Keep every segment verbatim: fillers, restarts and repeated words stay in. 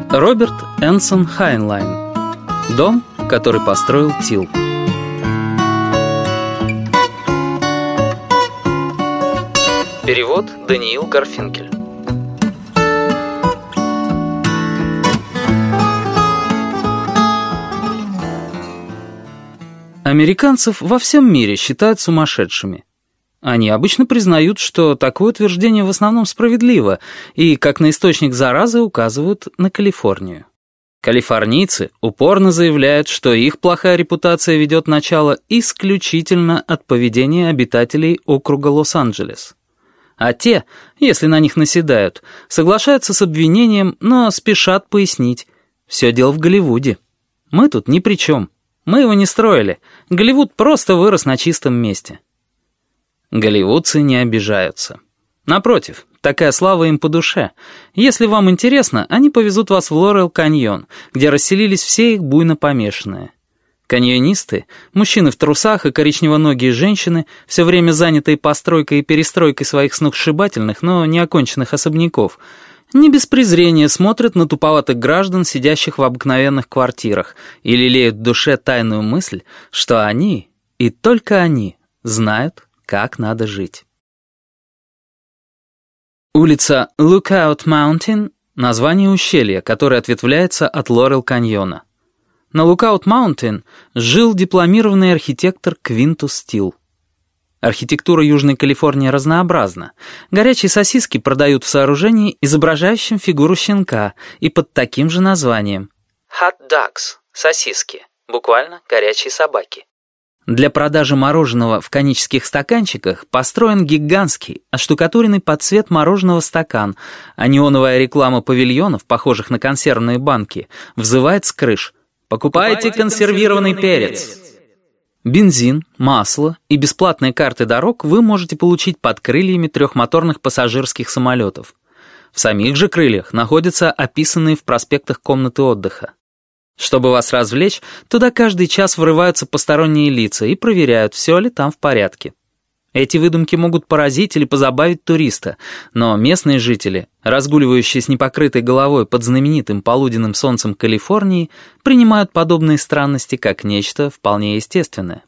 Роберт Энсон Хайнлайн. Дом, который построил Тилл. Перевод Даниил Гарфинкель. Американцев во всем мире считают сумасшедшими. Они обычно признают, что такое утверждение в основном справедливо, и как на источник заразы указывают на Калифорнию. Калифорнийцы упорно заявляют, что их плохая репутация ведет начало исключительно от поведения обитателей округа Лос-Анджелес. А те, если на них наседают, соглашаются с обвинением, но спешат пояснить: все дело в Голливуде. Мы тут ни при чем. Мы его не строили. Голливуд просто вырос на чистом месте. Голливудцы не обижаются. Напротив, такая слава им по душе. Если вам интересно, они повезут вас в Лорел-каньон, где расселились все их буйно помешанные. Каньонисты, мужчины в трусах и коричневоногие женщины, все время занятые постройкой и перестройкой своих сногсшибательных, но неоконченных особняков, не без презрения смотрят на туповатых граждан, сидящих в обыкновенных квартирах, и лелеют в душе тайную мысль, что они, и только они, знают, как надо жить. Улица Lookout Mountain — название ущелья, которое ответвляется от Лорел-каньона. На Lookout Mountain жил дипломированный архитектор Квинтус Тилл. Архитектура Южной Калифорнии разнообразна. Горячие сосиски продают в сооружении, изображающем фигуру щенка, и под таким же названием. Hot dogs — сосиски, буквально горячие собаки. Для продажи мороженого в конических стаканчиках построен гигантский, оштукатуренный под цвет мороженого стакан, а неоновая реклама павильонов, похожих на консервные банки, взывает с крыш: «Покупайте консервированный перец!» Бензин, масло и бесплатные карты дорог вы можете получить под крыльями трехмоторных пассажирских самолетов. В самих же крыльях находятся описанные в проспектах комнаты отдыха. Чтобы вас развлечь, туда каждый час врываются посторонние лица и проверяют, все ли там в порядке. Эти выдумки могут поразить или позабавить туриста, но местные жители, разгуливающие с непокрытой головой под знаменитым полуденным солнцем Калифорнии, принимают подобные странности как нечто вполне естественное.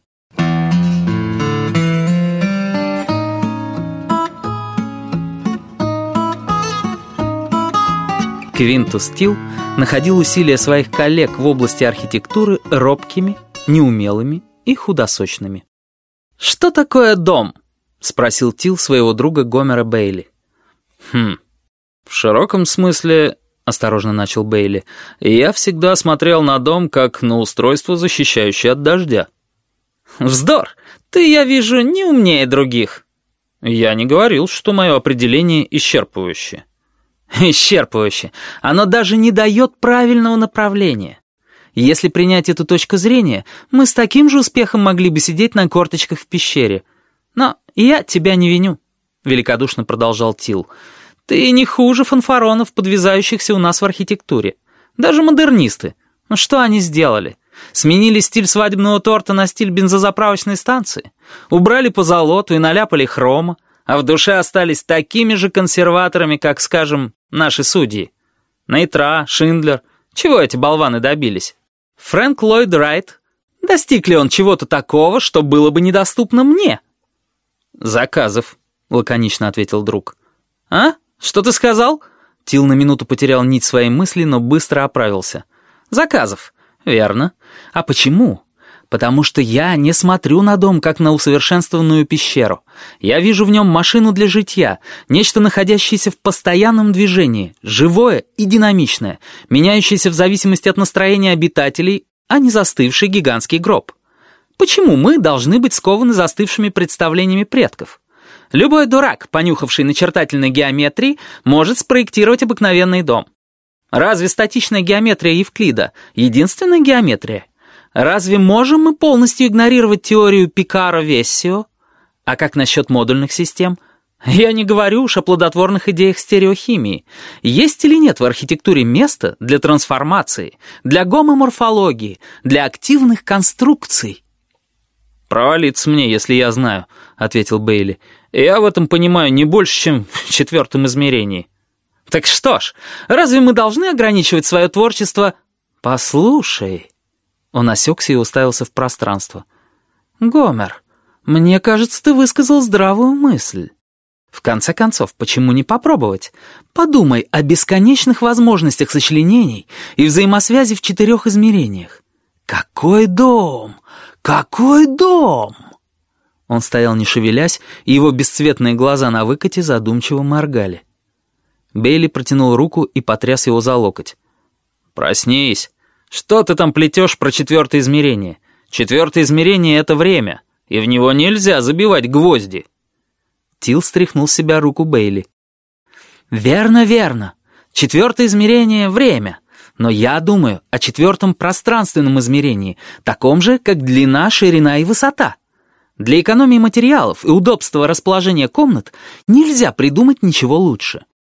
Квинтус Тилл находил усилия своих коллег в области архитектуры робкими, неумелыми и худосочными. «Что такое дом?» — спросил Тилл своего друга Гомера Бейли. «Хм, в широком смысле, — осторожно начал Бейли, — я всегда смотрел на дом как на устройство, защищающее от дождя». «Вздор! Ты, я вижу, не умнее других». «Я не говорил, что мое определение исчерпывающее». «Исчерпывающе. Оно даже не дает правильного направления. Если принять эту точку зрения, мы с таким же успехом могли бы сидеть на корточках в пещере. Но я тебя не виню», — великодушно продолжал Тилл. «Ты не хуже фанфаронов, подвязающихся у нас в архитектуре. Даже модернисты. Ну что они сделали? Сменили стиль свадебного торта на стиль бензозаправочной станции. Убрали позолоту и наляпали хрома, а в душе остались такими же консерваторами, как, скажем, наши судьи. Нейтра, Шиндлер. Чего эти болваны добились? Фрэнк Ллойд Райт. Достиг ли он чего-то такого, что было бы недоступно мне?» «Заказов», — лаконично ответил друг. «А? Что ты сказал?» Тилл на минуту потерял нить своей мысли, но быстро оправился. «Заказов. Верно. А почему? Потому что я не смотрю на дом, как на усовершенствованную пещеру. Я вижу в нем машину для житья, нечто, находящееся в постоянном движении, живое и динамичное, меняющееся в зависимости от настроения обитателей, а не застывший гигантский гроб. Почему мы должны быть скованы застывшими представлениями предков? Любой дурак, понюхавший начертательной геометрии, может спроектировать обыкновенный дом. Разве статичная геометрия Евклида — единственная геометрия? Разве можем мы полностью игнорировать теорию Пикаро-Вессио? А как насчет модульных систем? Я не говорю уж о плодотворных идеях стереохимии. Есть или нет в архитектуре место для трансформации, для гомоморфологии, для активных конструкций? «Провалиться мне, если я знаю», — ответил Бейли. «Я в этом понимаю не больше, чем в четвертом измерении». Так что ж, разве мы должны ограничивать свое творчество? Послушай. Он осекся и уставился в пространство. Гомер, мне кажется, ты высказал здравую мысль. В конце концов, почему не попробовать? Подумай о бесконечных возможностях сочленений и взаимосвязи в четырех измерениях. Какой дом! Какой дом! Он стоял не шевелясь, и его бесцветные глаза на выкате задумчиво моргали. Бейли протянул руку и потряс его за локоть. «Проснись! Что ты там плетешь про четвертое измерение? Четвертое измерение — это время, и в него нельзя забивать гвозди!» Тил стряхнул с себя руку Бейли. «Верно, верно. Четвертое измерение — время. Но я думаю о четвертом пространственном измерении, таком же, как длина, ширина и высота. Для экономии материалов и удобства расположения комнат нельзя придумать ничего лучше.